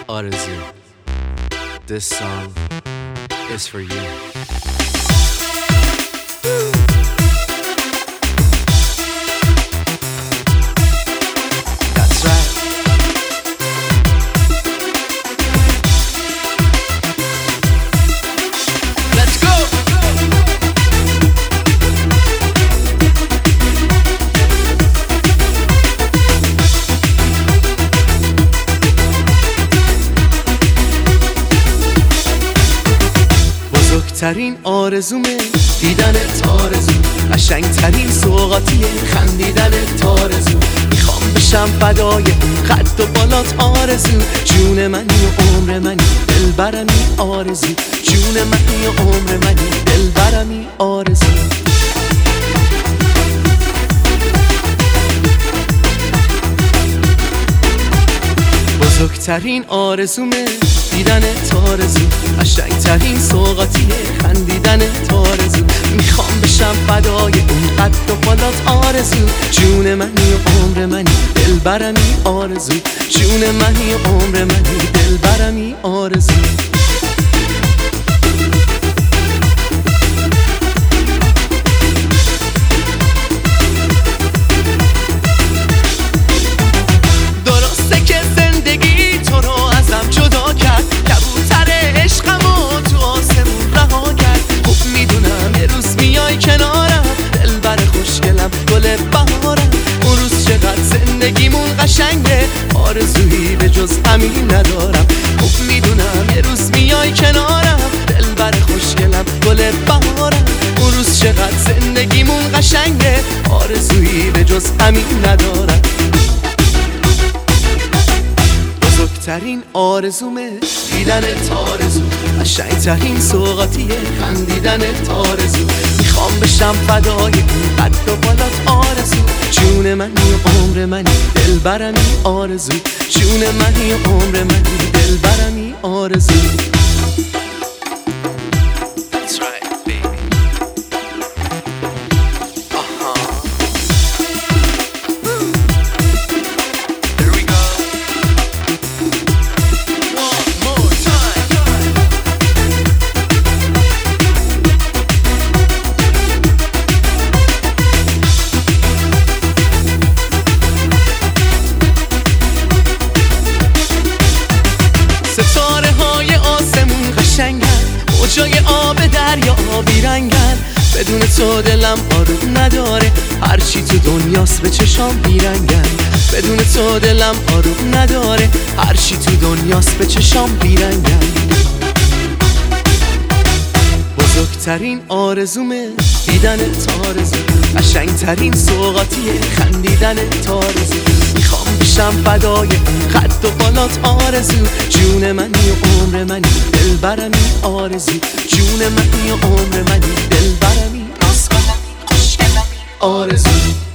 آرزو. This song is for you. That's right. Let's go. بزرگترین آرزومه دیدنت آرزو، قشنگترین سوغاتیه خندیدنت آرزو. میخوام بشم فدای اون قد و بالات آرزو، جون منی و عمر منی دلبرمی آرزو، جون منی و عمر منی دلبرمی آرزو. بزرگترین آرزومه دیدنت آرزو، قشنگترین سوغاتیه خندیدنت آرزو. میخوام بشم فدای اون قد و بالات آرزو، جون منی و عمر منی دلبرمی آرزو، جون منی و عمر منی دلبرمی آرزو. درسته که زندگی تو رو ازم جدا کرد، کبوتر عشقمو تو آسمون رها کرد. خوب میدونم یه روز میای کنارم، دلبر خوشگلم گل بهارم. اون روز چقدر زندگیمون قشنگه، آرزویی به جز همین ندارم. خوب میدونم یه روز میای کنارم، دلبر خوشگلم گل بهارم. اون روز چقدر زندگیمون قشنگه، آرزویی به جز همین ندارم. بزرگترین آرزومه دیدنت آرزو، قشنگترین سوغاتیه خندیدنت آرزو. میخوام بشم فدای اون قد و بالات آرزو، جون منی و عمر منی دلبرمی آرزو، جون منی و عمر منی دلبرمی آرزو. That's right, baby. There we go. One more time. ستاره های آسمون قشنگن، موجای آب دریا آبی رنگن. بدون تو دلم آروم نداره، هرچی تو دنیاست به چشام بیرنگن. بدون تو دلم آروم نداره، هرچی تو دنیاست به چشام بیرنگن. بزرگترین آرزومه دیدنت آرزو، قشنگترین سوغاتیه خندیدنت آرزو. میخوام بشم فدای اون قد و بالات آرزو، جون منی و عمر منی دلبرمی آرزو، جون منی و عمر منی دلبرمی آرزو.